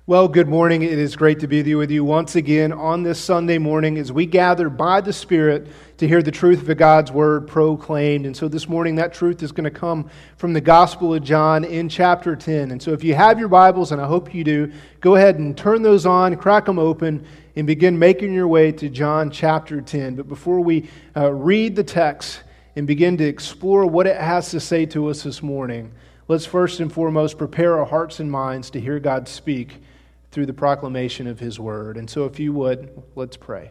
Well, good morning. It is great to be with you once again on this Sunday morning as we gather by the Spirit to hear the truth of God's Word proclaimed. And so this morning that truth is going to come from the Gospel of John in chapter 10. And so if you have your Bibles, and I hope you do, go ahead and turn those on, crack them open, and begin making your way to John chapter 10. But before we read the text and begin to explore what it has to say to us this morning, let's first and foremost prepare our hearts and minds to hear God speak through the proclamation of His Word. And so if you would, let's pray.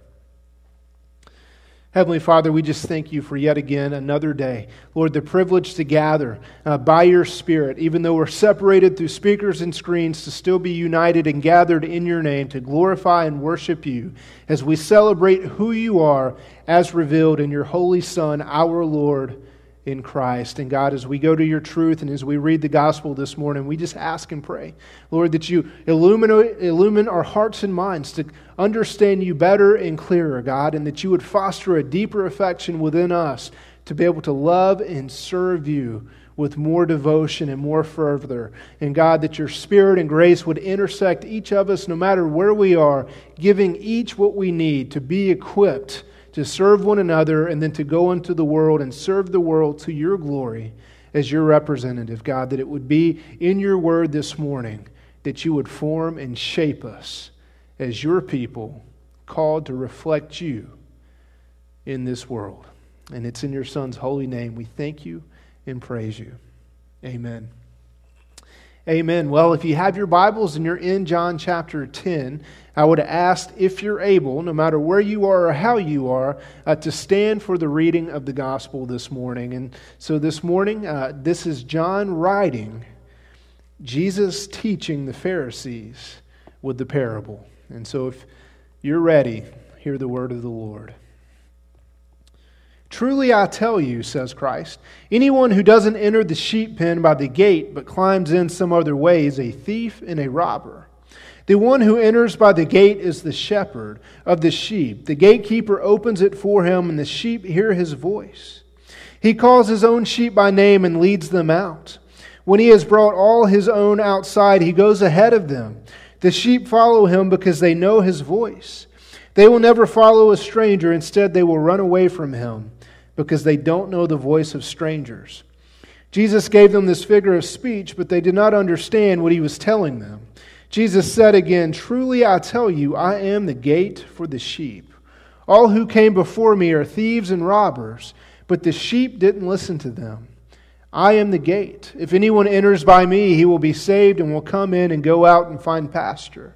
Heavenly Father, we just thank you for yet again another day. Lord, the privilege to gather by your Spirit, even though we're separated through speakers and screens, to still be united and gathered in your name to glorify and worship you as we celebrate who you are as revealed in your Holy Son, our Lord, in Christ. And God, as we go to your truth and as we read the gospel this morning, we just ask and pray, Lord, that you illumine our hearts and minds to understand you better and clearer, God, and that you would foster a deeper affection within us to be able to love and serve you with more devotion and more fervor. And God, that your Spirit and grace would intersect each of us no matter where we are, giving each what we need to be equipped to serve one another, and then to go into the world and serve the world to your glory as your representative. God, that it would be in your word this morning that you would form and shape us as your people called to reflect you in this world. And it's in your Son's holy name we thank you and praise you. Amen. Amen. Well, if you have your Bibles and you're in John chapter 10, I would ask if you're able, no matter where you are or how you are, to stand for the reading of the gospel this morning. And so this morning, this is John writing, Jesus teaching the Pharisees with the parable. And so if you're ready, hear the word of the Lord. Truly I tell you, says Christ, anyone who doesn't enter the sheep pen by the gate but climbs in some other way is a thief and a robber. The one who enters by the gate is the shepherd of the sheep. The gatekeeper opens it for him, and the sheep hear his voice. He calls his own sheep by name and leads them out. When he has brought all his own outside, he goes ahead of them. The sheep follow him because they know his voice. They will never follow a stranger. Instead, they will run away from him, because they don't know the voice of strangers. Jesus gave them this figure of speech, but they did not understand what he was telling them. Jesus said again, truly I tell you, I am the gate for the sheep. All who came before me are thieves and robbers, but the sheep didn't listen to them. I am the gate. If anyone enters by me, he will be saved and will come in and go out and find pasture.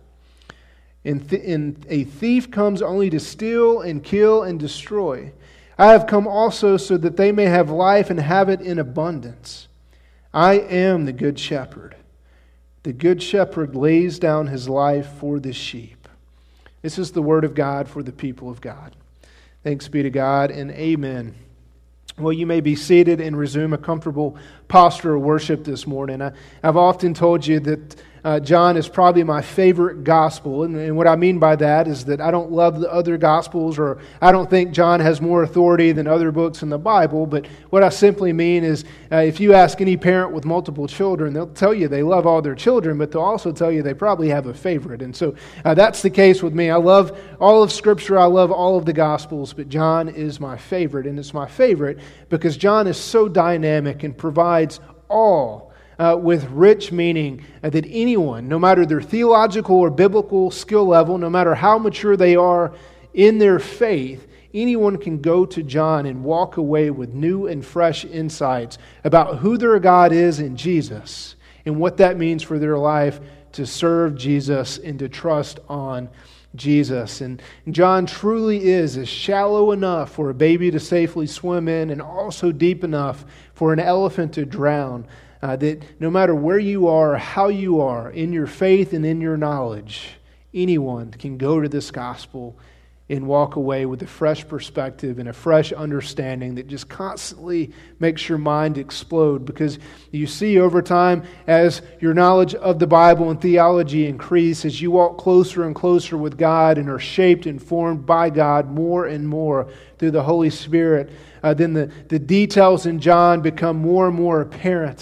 And a thief comes only to steal and kill and destroy. I have come also so that they may have life and have it in abundance. I am the good shepherd. The good shepherd lays down his life for the sheep. This is the word of God for the people of God. Thanks be to God, and amen. Well, you may be seated and resume a comfortable posture of worship this morning. I've often told you that John is probably my favorite gospel. And what I mean by that is that I don't love the other gospels, or I don't think John has more authority than other books in the Bible. But what I simply mean is if you ask any parent with multiple children, they'll tell you they love all their children, but they'll also tell you they probably have a favorite. And so that's the case with me. I love all of Scripture. I love all of the gospels, but John is my favorite. And it's my favorite because John is so dynamic and provides all with rich meaning that anyone, no matter their theological or biblical skill level, no matter how mature they are in their faith, anyone can go to John and walk away with new and fresh insights about who their God is in Jesus and what that means for their life to serve Jesus and to trust on Jesus. And John truly is shallow enough for a baby to safely swim in and also deep enough for an elephant to drown. That no matter where you are or how you are in your faith and in your knowledge, anyone can go to this gospel and walk away with a fresh perspective and a fresh understanding that just constantly makes your mind explode, because you see over time as your knowledge of the Bible and theology increase, as you walk closer and closer with God and are shaped and formed by God more and more through the Holy Spirit, then the details in John become more and more apparent.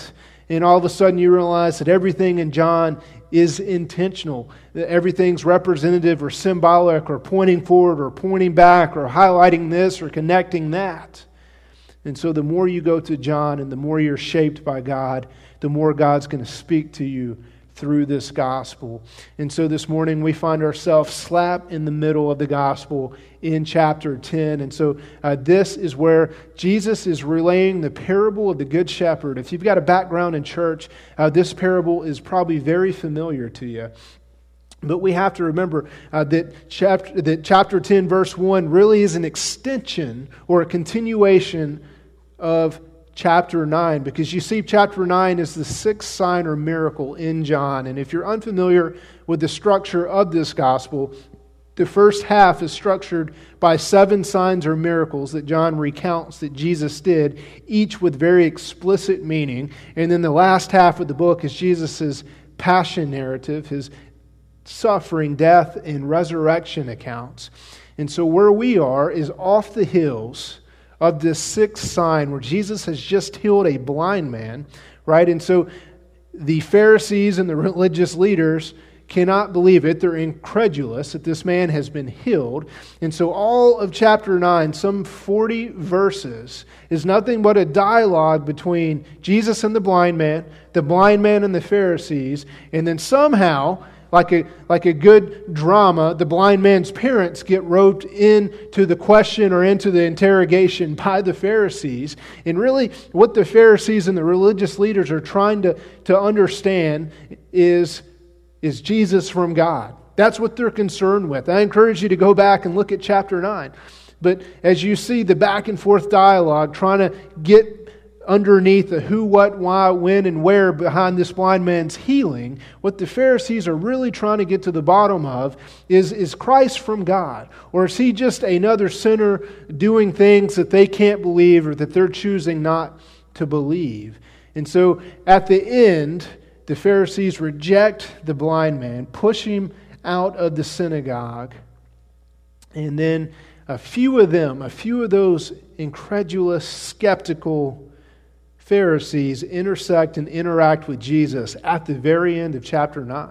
And all of a sudden you realize that everything in John is intentional, that everything's representative or symbolic or pointing forward or pointing back or highlighting this or connecting that. And so the more you go to John and the more you're shaped by God, the more God's going to speak to you through this gospel. And so this morning we find ourselves slap in the middle of the gospel in chapter 10. And so this is where Jesus is relaying the parable of the Good Shepherd. If you've got a background in church, this parable is probably very familiar to you. But we have to remember that chapter 10, verse 1 really is an extension or a continuation of chapter 9, because you see chapter 9 is the sixth sign or miracle in John. And if you're unfamiliar with the structure of this gospel, the first half is structured by 7 signs or miracles that John recounts that Jesus did, each with very explicit meaning. And then the last half of the book is Jesus' passion narrative, his suffering, death, and resurrection accounts. And so where we are is off the hills of this sixth sign where Jesus has just healed a blind man, right? And so the Pharisees and the religious leaders cannot believe it. They're incredulous that this man has been healed. And so all of chapter 9, some 40 verses, is nothing but a dialogue between Jesus and the blind man and the Pharisees, and then somehow, like a good drama, the blind man's parents get roped into the question or into the interrogation by the Pharisees. And really, what the Pharisees and the religious leaders are trying to understand is Jesus from God? That's what they're concerned with. I encourage you to go back and look at chapter 9. But as you see the back and forth dialogue trying to get underneath the who, what, why, when, and where behind this blind man's healing, what the Pharisees are really trying to get to the bottom of is Christ from God? Or is he just another sinner doing things that they can't believe or that they're choosing not to believe? And so at the end, the Pharisees reject the blind man, push him out of the synagogue, and then a few of those incredulous, skeptical Pharisees intersect and interact with Jesus at the very end of chapter 9.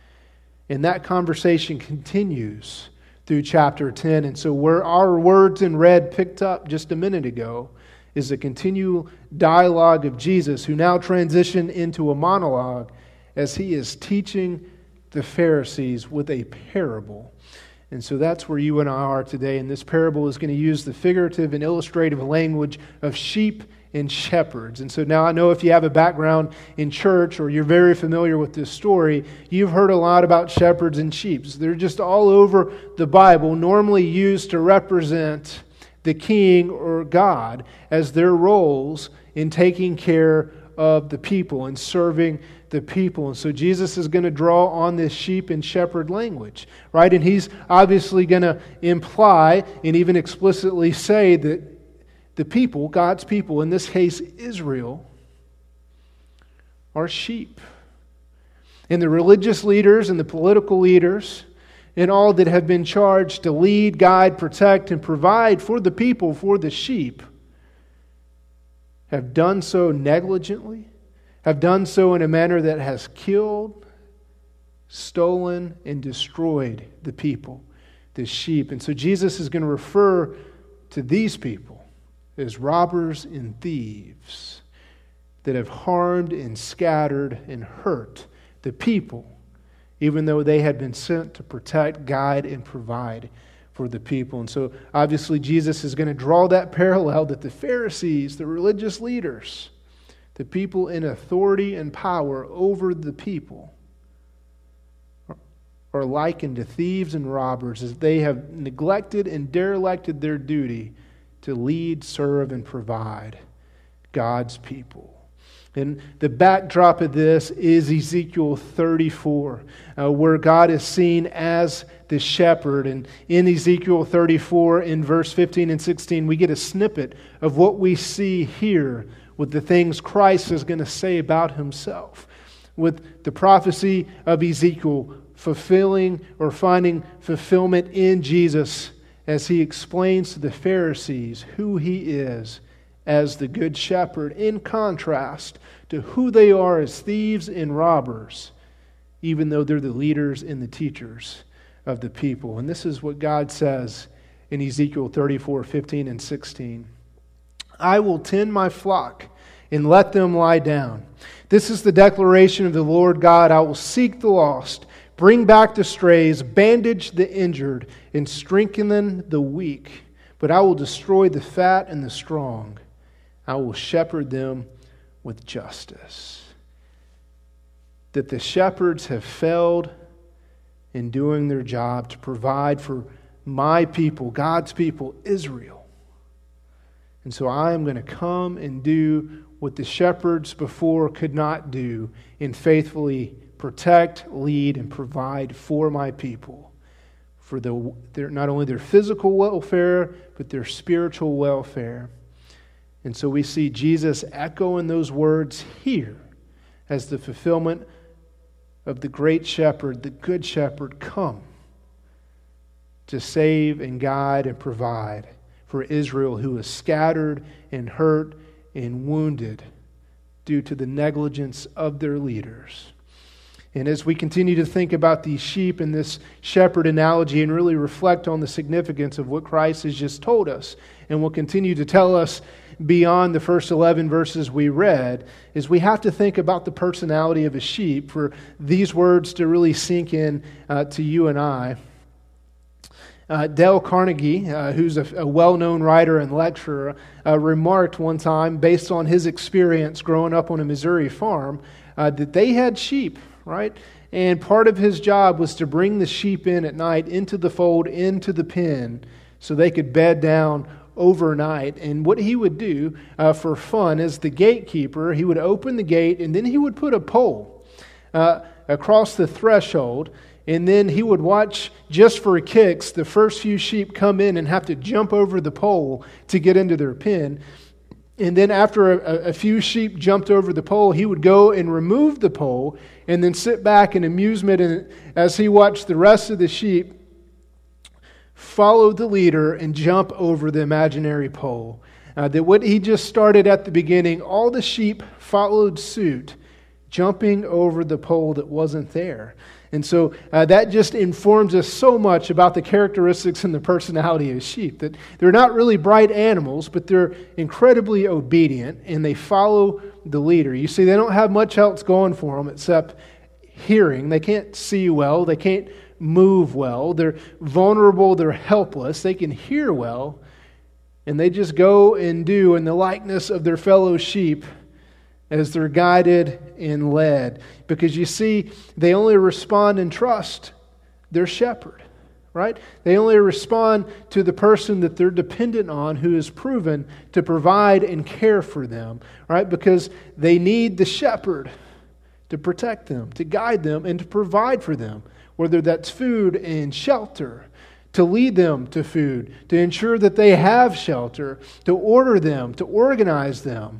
And that conversation continues through chapter 10. And so where our words in red picked up just a minute ago is a continual dialogue of Jesus, who now transitioned into a monologue as he is teaching the Pharisees with a parable. And so that's where you and I are today. And this parable is going to use the figurative and illustrative language of sheep and shepherds. And so now I know if you have a background in church or you're very familiar with this story, you've heard a lot about shepherds and sheep. They're just all over the Bible, normally used to represent the king or God as their roles in taking care of the people and serving the people. And so Jesus is going to draw on this sheep and shepherd language, right? And he's obviously going to imply and even explicitly say that the people, God's people, in this case Israel, are sheep. And the religious leaders and the political leaders and all that have been charged to lead, guide, protect, and provide for the people, for the sheep, have done so negligently, have done so in a manner that has killed, stolen, and destroyed the people, the sheep. And so Jesus is going to refer to these people as robbers and thieves that have harmed and scattered and hurt the people, even though they had been sent to protect, guide, and provide for the people. And so obviously Jesus is going to draw that parallel that the Pharisees, the religious leaders, the people in authority and power over the people, are likened to thieves and robbers as they have neglected and derelicted their duty to lead, serve, and provide God's people. And the backdrop of this is Ezekiel 34, where God is seen as the shepherd. And in Ezekiel 34, in verse 15 and 16, we get a snippet of what we see here with the things Christ is going to say about himself, with the prophecy of Ezekiel fulfilling or finding fulfillment in Jesus as he explains to the Pharisees who he is as the Good Shepherd, in contrast to who they are as thieves and robbers, even though they're the leaders and the teachers of the people. And this is what God says in Ezekiel 34:15 and 16. I will tend my flock and let them lie down. This is the declaration of the Lord God. I will seek the lost, bring back the strays, bandage the injured, and strengthen the weak. But I will destroy the fat and the strong. I will shepherd them with justice. That the shepherds have failed in doing their job to provide for my people, God's people, Israel. And so I am going to come and do what the shepherds before could not do, and faithfully protect, lead, and provide for my people, for their not only their physical welfare, but their spiritual welfare. And so we see Jesus echoing those words here as the fulfillment of the great shepherd, the good shepherd, come to save and guide and provide for Israel, who is scattered and hurt and wounded due to the negligence of their leaders. And as we continue to think about these sheep and this shepherd analogy and really reflect on the significance of what Christ has just told us and will continue to tell us beyond the first 11 verses we read, is we have to think about the personality of a sheep for these words to really sink in to you and I. Dale Carnegie, who's a well-known writer and lecturer, remarked one time, based on his experience growing up on a Missouri farm, that they had sheep, right? And part of his job was to bring the sheep in at night into the fold, into the pen, so they could bed down overnight. And what he would do for fun as the gatekeeper, he would open the gate and then he would put a pole across the threshold, and then he would watch, just for kicks, the first few sheep come in and have to jump over the pole to get into their pen. And then after a few sheep jumped over the pole, he would go and remove the pole and then sit back in amusement as he watched the rest of the sheep follow the leader and jump over the imaginary pole. That what he just started at the beginning, all the sheep followed suit, jumping over the pole that wasn't there. And so that just informs us so much about the characteristics and the personality of sheep, that they're not really bright animals, but they're incredibly obedient and they follow the leader. You see, they don't have much else going for them except hearing. They can't see well. They can't move well. They're vulnerable. They're helpless. They can hear well. And they just go and do in the likeness of their fellow sheep as they're guided and led. Because you see, they only respond and trust their shepherd, right? They only respond to the person that they're dependent on, who is proven to provide and care for them, right? Because they need the shepherd to protect them, to guide them, and to provide for them, whether that's food and shelter, to lead them to food, to ensure that they have shelter, to order them, to organize them.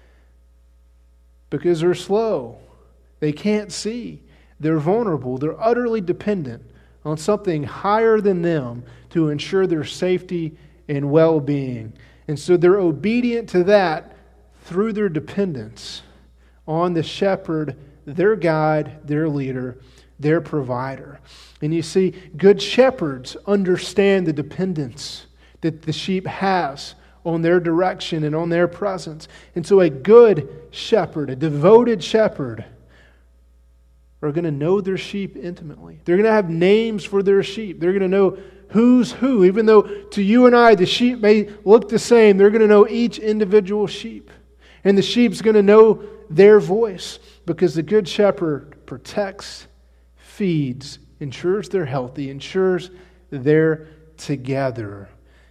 Because they're slow. They can't see. They're vulnerable. They're utterly dependent on something higher than them to ensure their safety and well-being. And so they're obedient to that through their dependence on the shepherd, their guide, their leader, their provider. And you see, good shepherds understand the dependence that the sheep has on their direction and on their presence. And so a good shepherd, a devoted shepherd, are going to know their sheep intimately. They're going to have names for their sheep. They're going to know who's who. Even though to you and I the sheep may look the same, they're going to know each individual sheep. And the sheep's going to know their voice, because the good shepherd protects, feeds, ensures they're healthy, ensures they're together.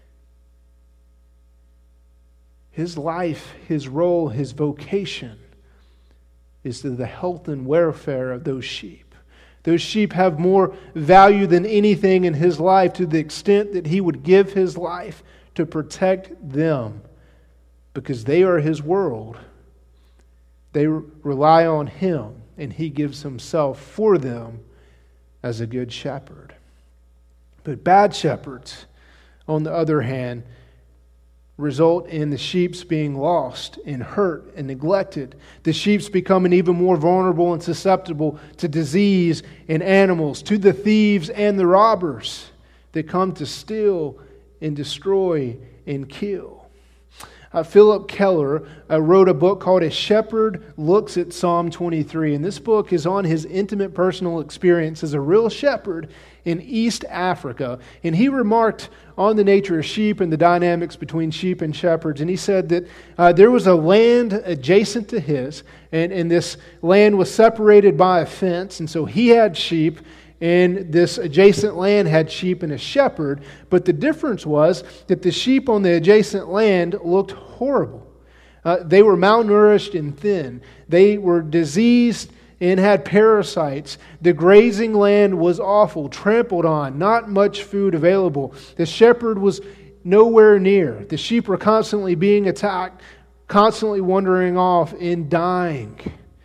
His life, his role, his vocation is to the health and welfare of those sheep. Those sheep have more value than anything in his life, to the extent that he would give his life to protect them, because they are his world. They rely on him, and he gives himself for them as a good shepherd. But bad shepherds, on the other hand, result in the sheep being lost and hurt and neglected. The sheep becoming even more vulnerable and susceptible to disease and animals, to the thieves and the robbers that come to steal and destroy and kill. Philip Keller wrote a book called A Shepherd Looks at Psalm 23. And this book is on his intimate personal experience as a real shepherd in East Africa. And he remarked on the nature of sheep and the dynamics between sheep and shepherds. And he said that there was a land adjacent to his, and this land was separated by a fence. And so he had sheep, and this adjacent land had sheep and a shepherd. But the difference was that the sheep on the adjacent land looked horrible. They were malnourished and thin. They were diseased and had parasites. The grazing land was awful, trampled on, not much food available. The shepherd was nowhere near. The sheep were constantly being attacked, constantly wandering off and dying.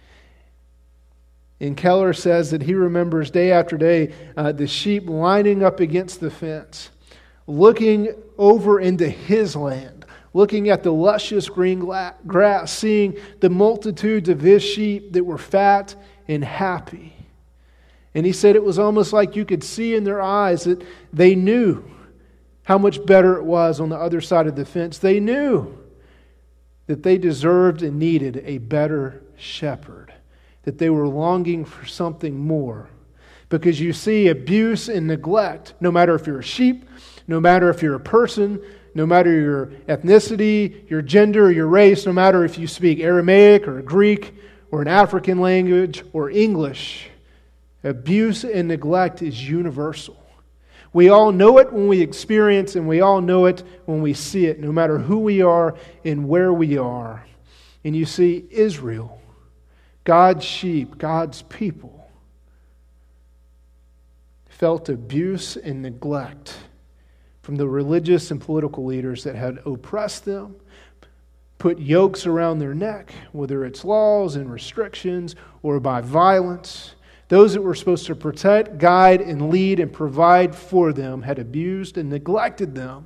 And Keller says that he remembers day after day the sheep lining up against the fence, looking over into his land, looking at the luscious green grass, seeing the multitudes of his sheep that were fat and happy. And he said it was almost like you could see in their eyes that they knew how much better it was on the other side of the fence. They knew that they deserved and needed a better shepherd, that they were longing for something more. Because you see, abuse and neglect, no matter if you're a sheep, no matter if you're a person, no matter your ethnicity, your gender, your race, no matter if you speak Aramaic or Greek or an African language or English, abuse and neglect is universal. We all know it when we experience, and we all know it when we see it, no matter who we are and where we are. And you see, Israel, God's sheep, God's people, felt abuse and neglect from the religious and political leaders that had oppressed them, put yokes around their neck, whether it's laws and restrictions or by violence. Those that were supposed to protect, guide, and lead and provide for them had abused and neglected them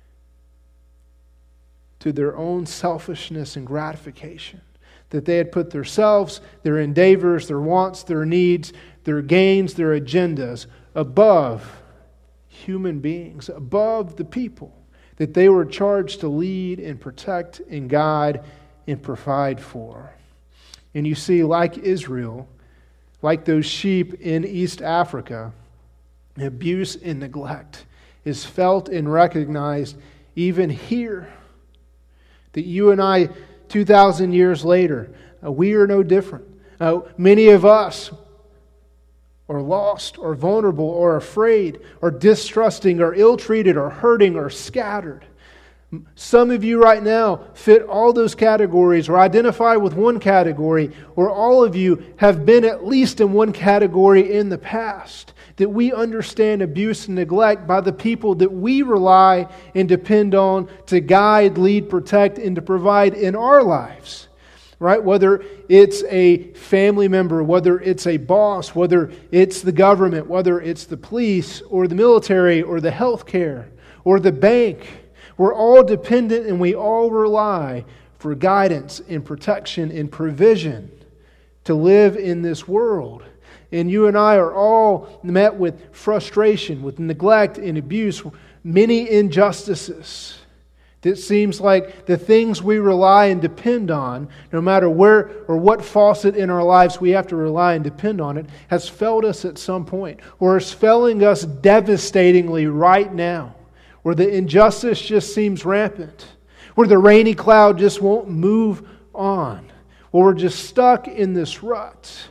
to their own selfishness and gratification. That they had put themselves, their endeavors, their wants, their needs, their gains, their agendas above human beings, above the people that they were charged to lead and protect and guide and provide for. And you see, like Israel, like those sheep in East Africa, abuse and neglect is felt and recognized even here. That you and I, 2,000 years later, we are no different. Many of us are lost or vulnerable or afraid or distrusting or ill-treated or hurting or scattered. Some of you right now fit all those categories or identify with one category, or all of you have been at least in one category in the past. That we understand abuse and neglect by the people that we rely and depend on to guide, lead, protect, and to provide in our lives. Right? Whether it's a family member, whether it's a boss, whether it's the government, whether it's the police or the military or the healthcare or the bank. We're all dependent and we all rely for guidance and protection and provision to live in this world. And you and I are all met with frustration, with neglect and abuse, many injustices. It seems like the things we rely and depend on, no matter where or what facet in our lives we have to rely and depend on it, has failed us at some point, or is failing us devastatingly right now, where the injustice just seems rampant, where the rainy cloud just won't move on, or we're just stuck in this rut,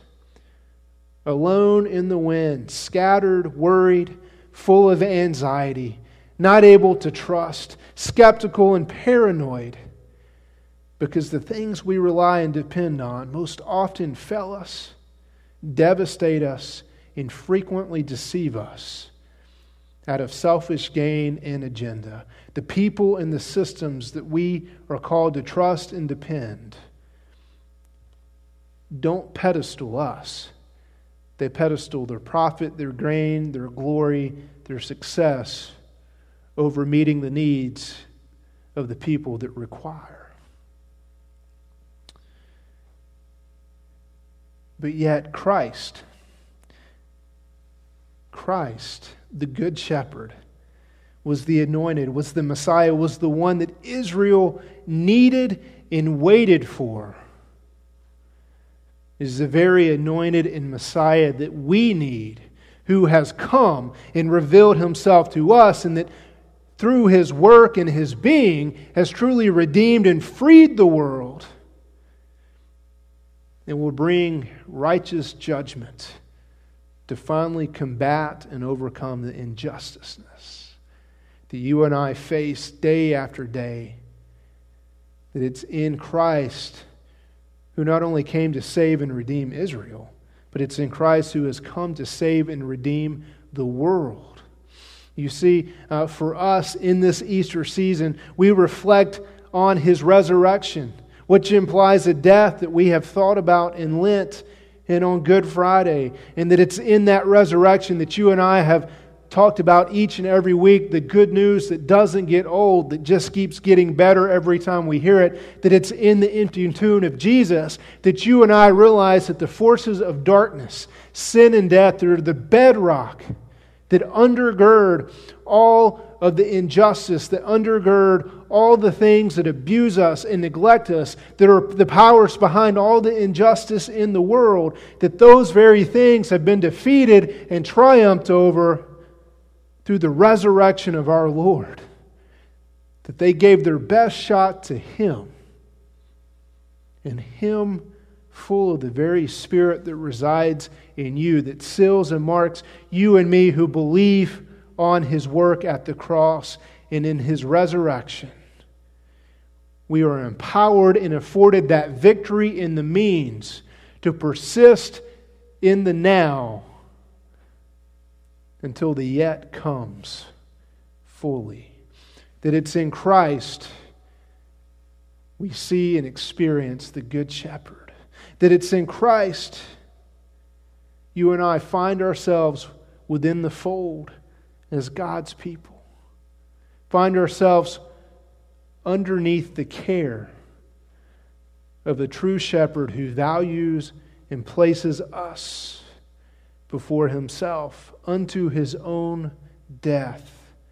alone in the wind, scattered, worried, full of anxiety, not able to trust, skeptical and paranoid, because the things we rely and depend on most often fail us, devastate us, and frequently deceive us out of selfish gain and agenda. The people and the systems that we are called to trust and depend don't pedestal us. They pedestal their profit, their gain, their glory, their success over meeting the needs of the people that require. But yet Christ, the Good Shepherd, was the anointed, was the Messiah, was the one that Israel needed and waited for. Is the very anointed and Messiah that we need, who has come and revealed Himself to us, and that through His work and His being has truly redeemed and freed the world, and will bring righteous judgment to finally combat and overcome the injusticeness that you and I face day after day. That it's in Christ who not only came to save and redeem Israel, but it's in Christ who has come to save and redeem the world. You see, for us in this Easter season, we reflect on His resurrection, which implies a death that we have thought about in Lent and on Good Friday, and that it's in that resurrection that you and I have talked about each and every week, the good news that doesn't get old, that just keeps getting better every time we hear it, that it's in the empty tomb of Jesus, that you and I realize that the forces of darkness, sin and death, are the bedrock that undergird all of the injustice, that undergird all the things that abuse us and neglect us, that are the powers behind all the injustice in the world, that those very things have been defeated and triumphed over through the resurrection of our Lord. That they gave their best shot to Him, and Him full of the very Spirit that resides in you, that seals and marks you and me who believe on His work at the cross and in His resurrection. We are empowered and afforded that victory in the means to persist in the now until the yet comes fully. That it's in Christ we see and experience the Good Shepherd. That it's in Christ you and I find ourselves within the fold as God's people. Find ourselves underneath the care of the true shepherd who values and places us before Himself unto His own death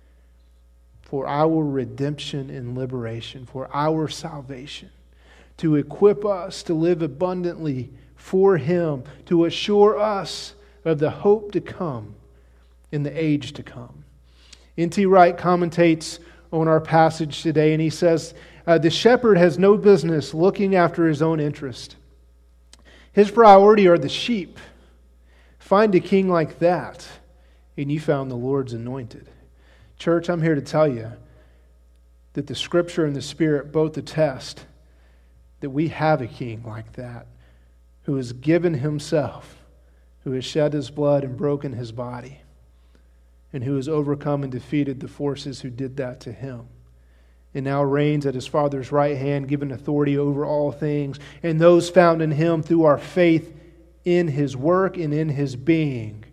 for our redemption and liberation, for our salvation, to equip us to live abundantly for Him, to assure us of the hope to come in the age to come. N.T. Wright commentates on our passage today, and he says, the shepherd has no business looking after his own interest. His priority are the sheep. Find a king like that, and you found the Lord's anointed. Church, I'm here to tell you that the Scripture and the Spirit both attest that we have a king like that, who has given Himself, who has shed His blood and broken His body, and who has overcome and defeated the forces who did that to Him, and now reigns at His Father's right hand, given authority over all things, and those found in Him through our faith in His work and in His being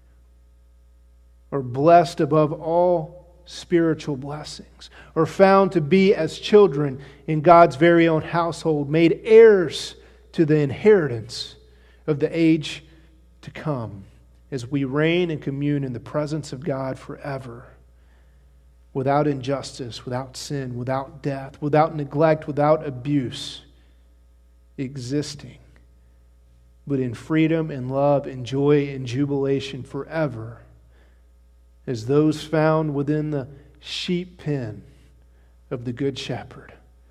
are blessed above all spiritual blessings, are found to be as children in God's very own household, made heirs to the inheritance of the age to come, as we reign and commune in the presence of God forever, without injustice, without sin, without death, without neglect, without abuse existing, but in freedom and love and joy and jubilation forever, as those found within the sheep pen of the Good Shepherd,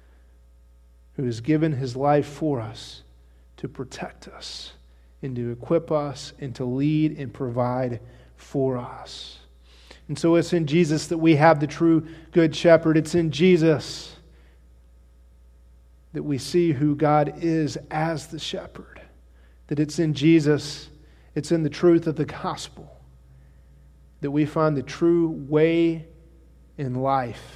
who has given His life for us to protect us and to equip us and to lead and provide for us. And so it's in Jesus that we have the true Good Shepherd. It's in Jesus that we see who God is as the shepherd. That it's in Jesus, it's in the truth of the gospel that we find the true way in life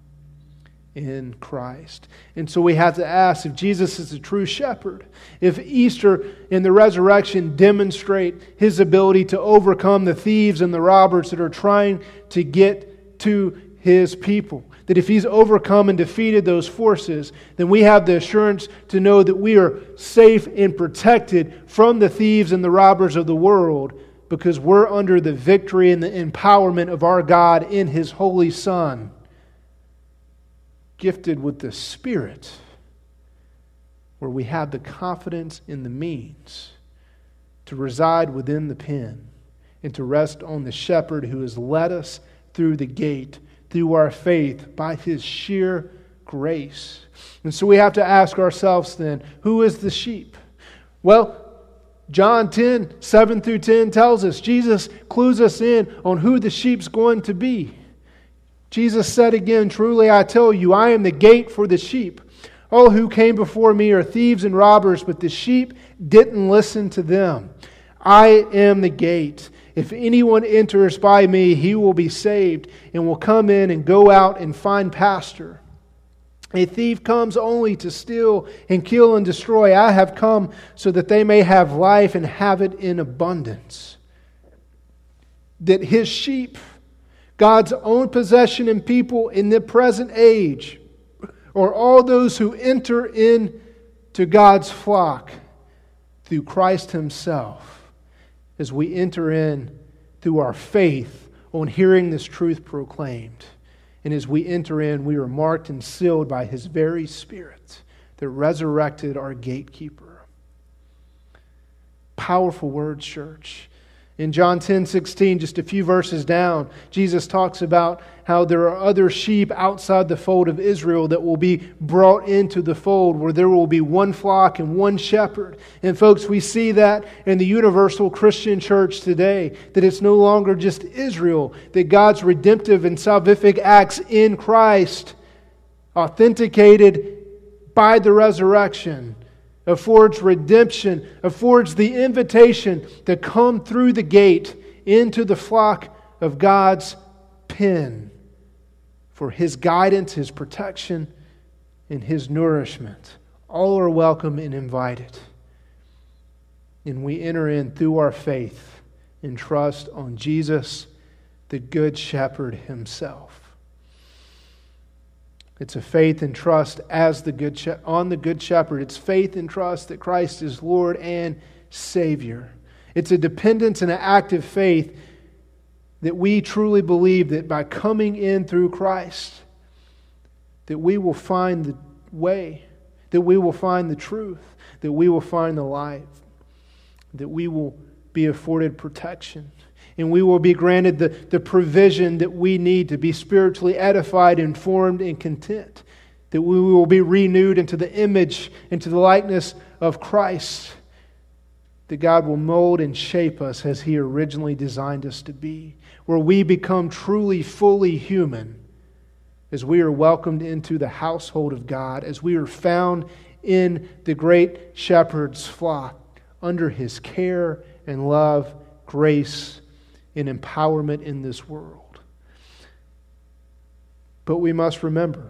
in Christ. And so we have to ask, if Jesus is the true shepherd, if Easter and the resurrection demonstrate His ability to overcome the thieves and the robbers that are trying to get to His people, that if He's overcome and defeated those forces, then we have the assurance to know that we are safe and protected from the thieves and the robbers of the world, because we're under the victory and the empowerment of our God in His Holy Son, gifted with the Spirit, where we have the confidence and the means to reside within the pen and to rest on the shepherd who has led us through the gate, through our faith, by His sheer grace. And so we have to ask ourselves then, who is the sheep? Well, John 10, 7 through 10 tells us, Jesus clues us in on who the sheep's going to be. Jesus said again, "Truly I tell you, I am the gate for the sheep. All who came before me are thieves and robbers, but the sheep didn't listen to them. I am the gate. If anyone enters by me, he will be saved and will come in and go out and find pasture. A thief comes only to steal and kill and destroy. I have come so that they may have life and have it in abundance." That His sheep, God's own possession and people in the present age, are all those who enter into God's flock through Christ Himself, as we enter in through our faith on hearing this truth proclaimed. And as we enter in, we are marked and sealed by His very Spirit that resurrected our gatekeeper. Powerful words, church. In John 10:16, just a few verses down, Jesus talks about how there are other sheep outside the fold of Israel that will be brought into the fold, where there will be one flock and one shepherd. And folks, we see that in the universal Christian church today, that it's no longer just Israel, that God's redemptive and salvific acts in Christ, authenticated by the resurrection, affords redemption, affords the invitation to come through the gate into the flock of God's pen for His guidance, His protection, and His nourishment. All are welcome and invited. And we enter in through our faith and trust on Jesus, the Good Shepherd Himself. It's a faith and trust as on the Good Shepherd. It's faith and trust that Christ is Lord and Savior. It's a dependence and an active faith that we truly believe that by coming in through Christ, that we will find the way, that we will find the truth, that we will find the life, that we will be afforded protection, and we will be granted the provision that we need to be spiritually edified, informed, and content. That we will be renewed into the image, into the likeness of Christ. That God will mold and shape us as He originally designed us to be. Where we become truly, fully human as we are welcomed into the household of God, as we are found in the great shepherd's flock, under His care and love, grace, and empowerment in this world. But we must remember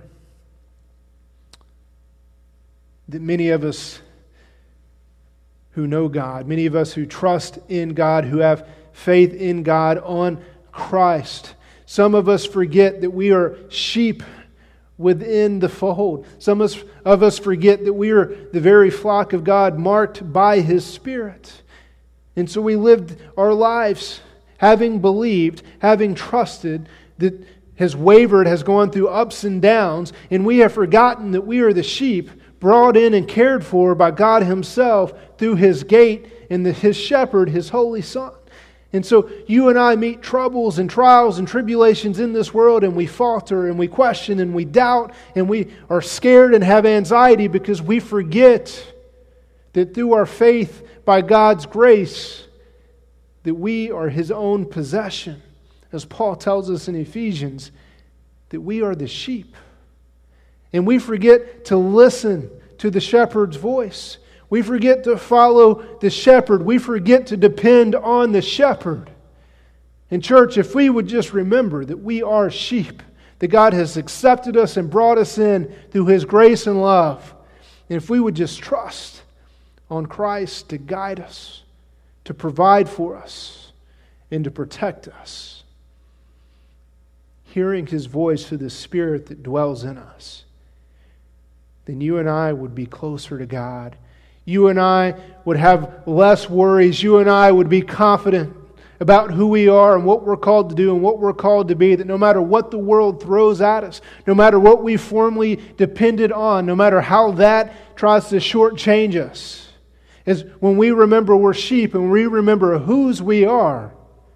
that many of us who know God, many of us who trust in God, who have faith in God on Christ, some of us forget that we are sheep within the fold. Some of us forget that we are the very flock of God, marked by His Spirit. And so we lived our lives having believed, having trusted, that has wavered, has gone through ups and downs, and we have forgotten that we are the sheep brought in and cared for by God Himself through His gate and His shepherd, His Holy Son. And so you and I meet troubles and trials and tribulations in this world, and we falter and we question and we doubt and we are scared and have anxiety because we forget that through our faith by God's grace, that we are His own possession. As Paul tells us in Ephesians, that we are the sheep. And we forget to listen to the shepherd's voice. We forget to follow the shepherd. We forget to depend on the shepherd. And church, if we would just remember that we are sheep, that God has accepted us and brought us in through His grace and love, and if we would just trust on Christ to guide us, to provide for us, and to protect us, hearing His voice through the Spirit that dwells in us, then you and I would be closer to God. You and I would have less worries. You and I would be confident about who we are and what we're called to do and what we're called to be, that no matter what the world throws at us, no matter what we formerly depended on, no matter how that tries to shortchange us, is when we remember we're sheep and we remember whose we are,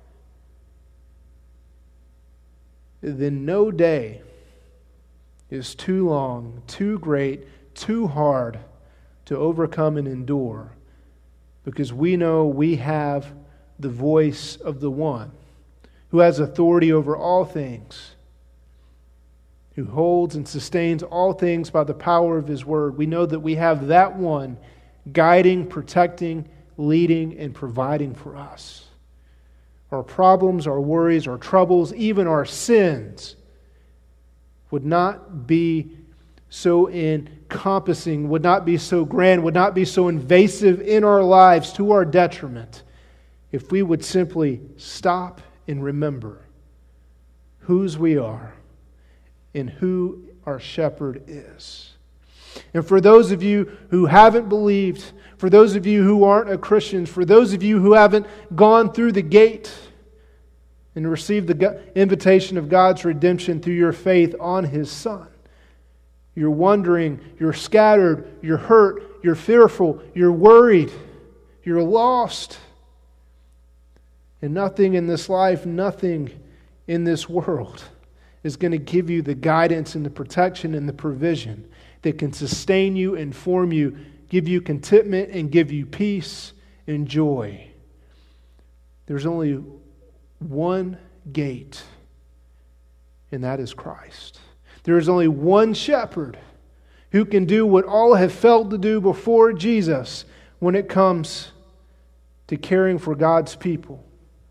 then no day is too long, too great, too hard to overcome and endure, because we know we have the voice of the one who has authority over all things, who holds and sustains all things by the power of His word. We know that we have that one guiding, protecting, leading, and providing for us. Our problems, our worries, our troubles, even our sins would not be so encompassing, would not be so grand, would not be so invasive in our lives to our detriment, if we would simply stop and remember whose we are and who our shepherd is. And for those of you who haven't believed, for those of you who aren't a Christian, for those of you who haven't gone through the gate and received the invitation of God's redemption through your faith on His Son, you're wondering, you're scattered, you're hurt, you're fearful, you're worried, you're lost. And nothing in this life, nothing in this world is going to give you the guidance and the protection and the provision that can sustain you, inform you, give you contentment, and give you peace and joy. There's only one gate, and that is Christ. There is only one shepherd who can do what all have failed to do before Jesus when it comes to caring for God's people.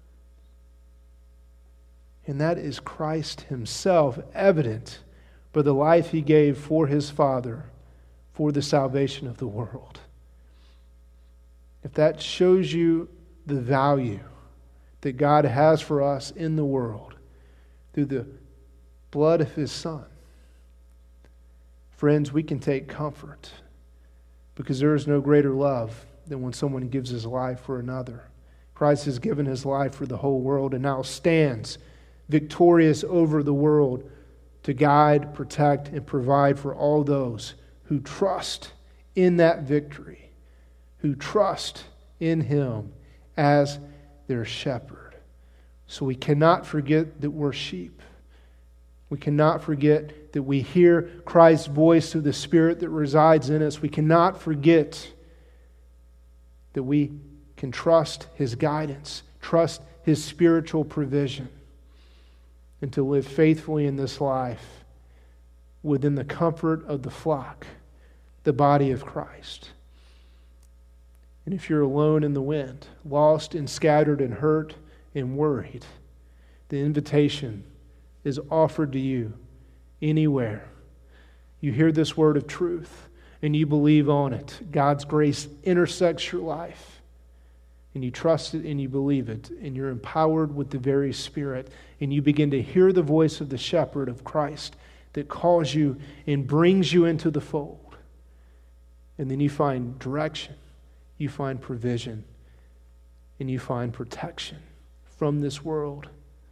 And that is Christ Himself, evident by the life He gave for His Father, for the salvation of the world. If that shows you the value that God has for us in the world through the blood of His Son, friends, we can take comfort, because there is no greater love than when someone gives his life for another. Christ has given His life for the whole world and now stands victorious over the world to guide, protect, and provide for all those who trust in that victory, who trust in Him as their shepherd. So we cannot forget that we're sheep. We cannot forget that we hear Christ's voice through the Spirit that resides in us. We cannot forget that we can trust His guidance, trust His spiritual provision, and to live faithfully in this life within the comfort of the flock, the body of Christ. And if you're alone in the wind, lost and scattered and hurt and worried, the invitation is offered to you anywhere. You hear this word of truth and you believe on it. God's grace intersects your life. And you trust it and you believe it, and you're empowered with the very Spirit, and you begin to hear the voice of the shepherd of Christ that calls you and brings you into the fold. And then you find direction, you find provision, and you find protection from this world.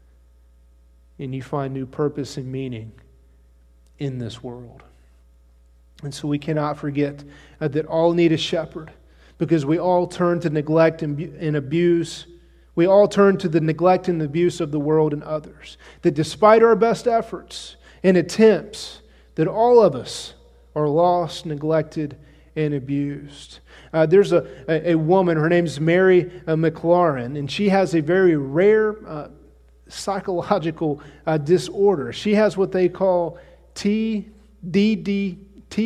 And you find new purpose and meaning in this world. And so we cannot forget that all need a shepherd, because we all turn to neglect and abuse. We all turn to the neglect and abuse of the world and others. That despite our best efforts and attempts, that all of us are lost, neglected, and abused. There's a woman, her name is Mary McLaurin, and she has a very rare psychological disorder. She has what they call TDDT.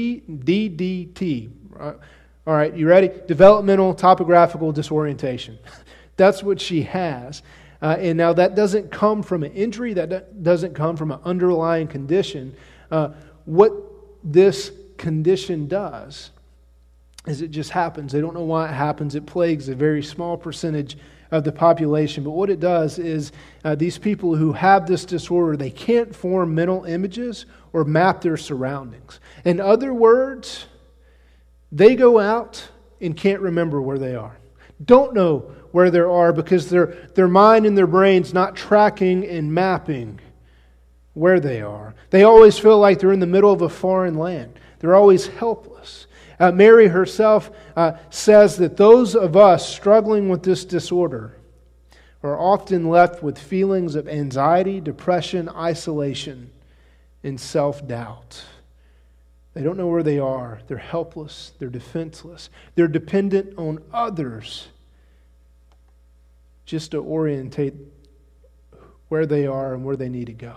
All right, you ready? Developmental topographical disorientation. That's what she has. And now that doesn't come from an injury. That doesn't come from an underlying condition. What this condition does is it just happens. They don't know why it happens. It plagues a very small percentage of the population. But what it does is these people who have this disorder, they can't form mental images or map their surroundings. In other words, they go out and can't remember where they are. Don't know where they are because their mind and their brain's not tracking and mapping where they are. They always feel like they're in the middle of a foreign land. They're always helpless. Mary herself says that those of us struggling with this disorder are often left with feelings of anxiety, depression, isolation, and self-doubt. They don't know where they are. They're helpless. They're defenseless. They're dependent on others just to orientate where they are and where they need to go.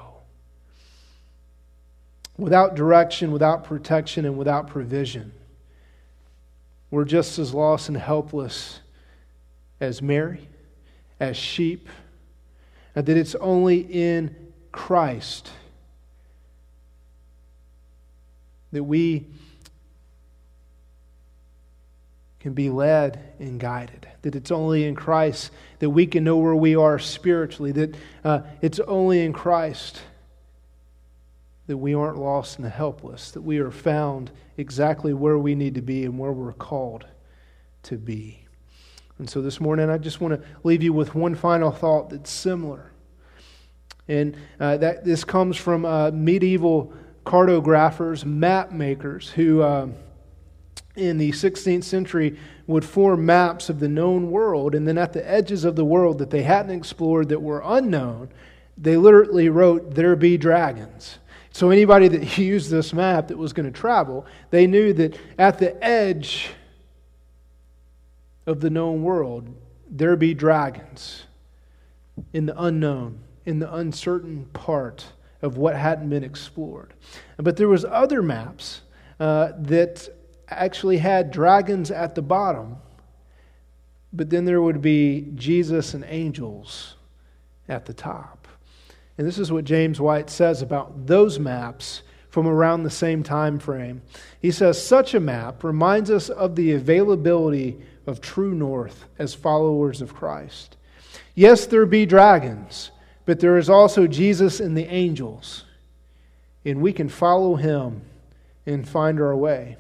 Without direction, without protection, and without provision, we're just as lost and helpless as Mary, as sheep, and that it's only in Christ that we can be led and guided. That it's only in Christ that we can know where we are spiritually. That it's only in Christ that we aren't lost and helpless. That we are found exactly where we need to be and where we're called to be. And so this morning I just want to leave you with one final thought that's similar. And that this comes from medieval cartographers, map makers, who in the 16th century would form maps of the known world, and then at the edges of the world that they hadn't explored, that were unknown, they literally wrote, "There be dragons." So anybody that used this map that was going to travel, they knew that at the edge of the known world, there be dragons in the unknown, in the uncertain part of what hadn't been explored. But there was other maps that actually had dragons at the bottom, but then there would be Jesus and angels at the top. And this is what James White says about those maps from around the same time frame. He says, such a map reminds us of the availability of true north as followers of Christ. Yes, there be dragons, but there is also Jesus and the angels, and we can follow Him and find our way.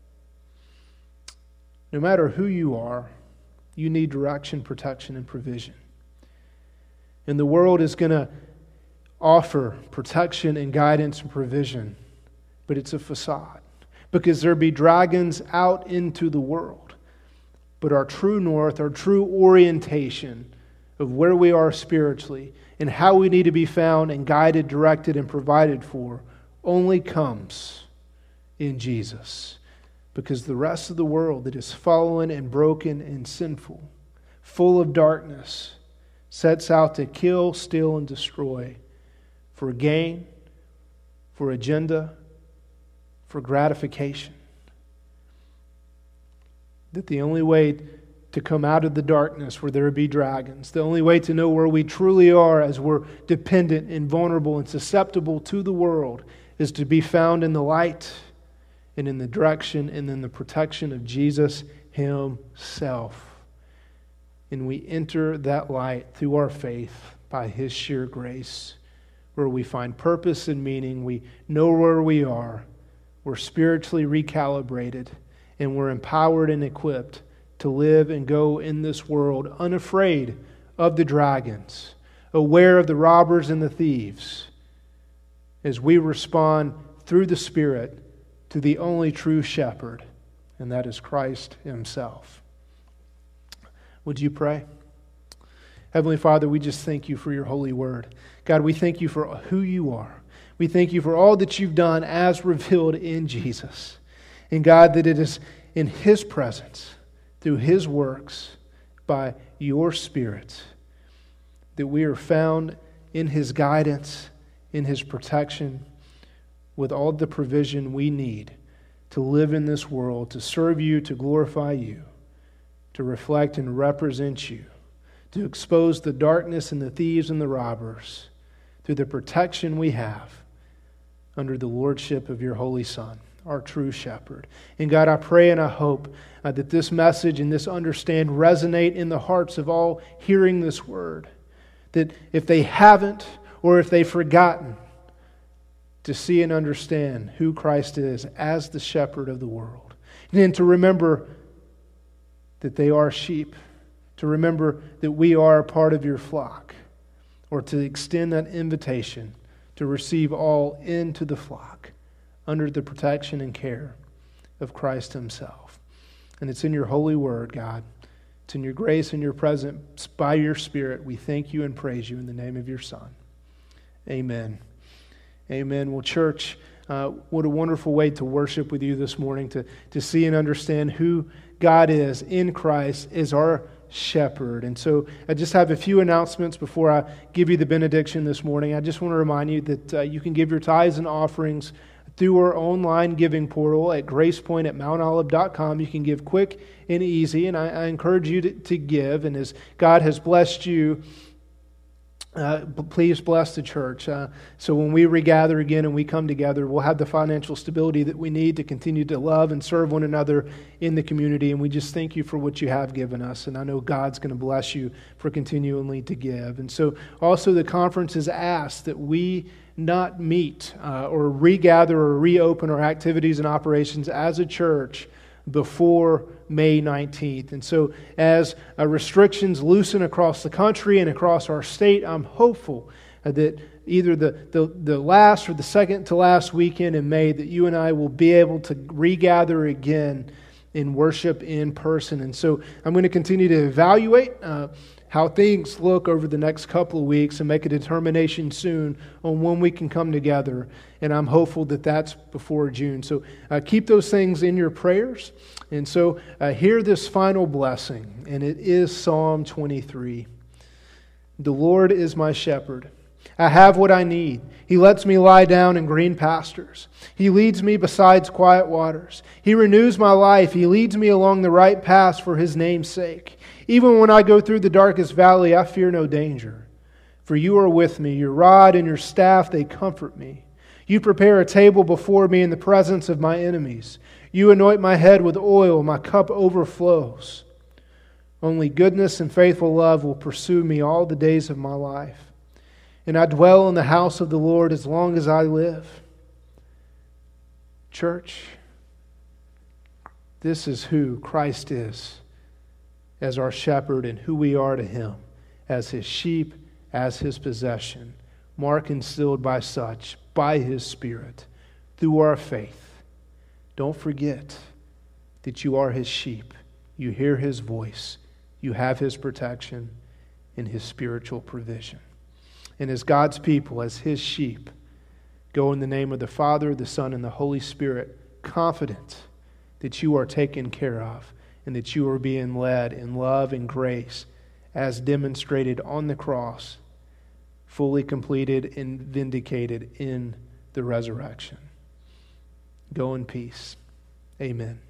No matter who you are, you need direction, protection, and provision. And the world is going to offer protection and guidance and provision, but it's a facade, because there be dragons out into the world. But our true north, our true orientation of where we are spiritually and how we need to be found and guided, directed, and provided for only comes in Jesus. Because the rest of the world that is fallen and broken and sinful, full of darkness, sets out to kill, steal, and destroy for gain, for agenda, for gratification. That the only way to come out of the darkness where there be dragons, the only way to know where we truly are as we're dependent and vulnerable and susceptible to the world, is to be found in the light and in the direction and in the protection of Jesus Himself. And we enter that light through our faith by His sheer grace, where we find purpose and meaning. We know where we are. We're spiritually recalibrated, and we're empowered and equipped to live and go in this world unafraid of the dragons, aware of the robbers and the thieves, as we respond through the Spirit to the only true shepherd, and that is Christ Himself. Would you pray? Heavenly Father, we just thank You for Your holy word. God, we thank You for who You are. We thank You for all that You've done as revealed in Jesus. And God, that it is in His presence, through His works, by Your Spirit, that we are found in His guidance, in His protection, with all the provision we need to live in this world, to serve You, to glorify You, to reflect and represent You, to expose the darkness and the thieves and the robbers through the protection we have under the lordship of Your Holy Son. our true shepherd. And God, I pray and I hope that this message and this understand resonate in the hearts of all hearing this word. That if they haven't or if they've forgotten, to see and understand who Christ is as the shepherd of the world. And then to remember that they are sheep. To remember that we are a part of your flock. Or to extend that invitation to receive all into the flock under the protection and care of Christ himself. And it's in your holy word, God. It's in your grace and your presence by your Spirit. We thank you and praise you in the name of your Son. Amen. Amen. Well, church, what a wonderful way to worship with you this morning, to see and understand who God is in Christ as our shepherd. And so I just have a few announcements before I give you the benediction this morning. I just want to remind you that you can give your tithes and offerings through our online giving portal at GracePoint at MountOlive.com. You can give quick and easy, and I encourage you to give. And as God has blessed you, please bless the church. So when we regather again and we come together, we'll have the financial stability that we need to continue to love and serve one another in the community. And we just thank you for what you have given us. And I know God's going to bless you for continually to give. And so also the conference has asked that we not meet or regather or reopen our activities and operations as a church before May 19th. And so as restrictions loosen across the country and across our state, I'm hopeful that either the last or the second to last weekend in May that you and I will be able to regather again in worship in person. And so I'm going to continue to evaluate how things look over the next couple of weeks and make a determination soon on when we can come together. And I'm hopeful that that's before June. So keep those things in your prayers. And so hear this final blessing, and it is Psalm 23. The Lord is my shepherd. I have what I need. He lets me lie down in green pastures. He leads me beside quiet waters. He renews my life. He leads me along the right paths for His name's sake. Even when I go through the darkest valley, I fear no danger. For you are with me. Your rod and your staff, they comfort me. You prepare a table before me in the presence of my enemies. You anoint my head with oil. My cup overflows. Only goodness and faithful love will pursue me all the days of my life. And I dwell in the house of the Lord as long as I live. Church, this is who Christ is as our shepherd and who we are to Him as His sheep, as His possession, marked and sealed by such, by His Spirit, through our faith. Don't forget that you are His sheep. You hear His voice. You have His protection and His spiritual provision. And as God's people, as His sheep, go in the name of the Father, the Son, and the Holy Spirit, confident that you are taken care of and that you are being led in love and grace as demonstrated on the cross, fully completed and vindicated in the resurrection. Go in peace. Amen.